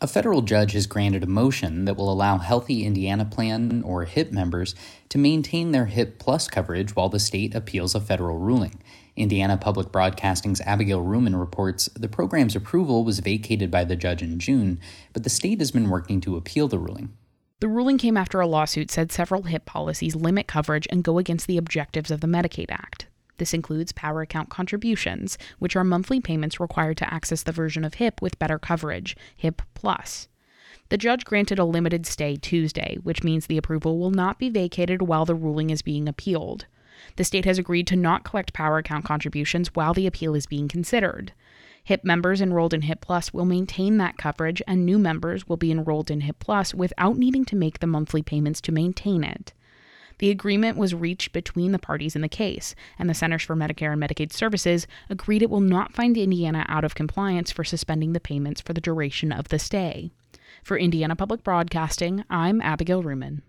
A federal judge has granted a motion that will allow Healthy Indiana Plan, or HIP members, to maintain their HIP Plus coverage while the state appeals a federal ruling. Indiana Public Broadcasting's Abigail Ruman reports the program's approval was vacated by the judge in June, but the state has been working to appeal the ruling. The ruling came after a lawsuit said several HIP policies limit coverage and go against the objectives of the Medicaid Act. This includes power account contributions, which are monthly payments required to access the version of HIP with better coverage, HIP Plus. The judge granted a limited stay Tuesday, which means the approval will not be vacated while the ruling is being appealed. The state has agreed to not collect power account contributions while the appeal is being considered. HIP members enrolled in HIP Plus will maintain that coverage, and new members will be enrolled in HIP Plus without needing to make the monthly payments to maintain it. The agreement was reached between the parties in the case, and the Centers for Medicare and Medicaid Services agreed it will not find Indiana out of compliance for suspending the payments for the duration of the stay. For Indiana Public Broadcasting, I'm Abigail Ruman.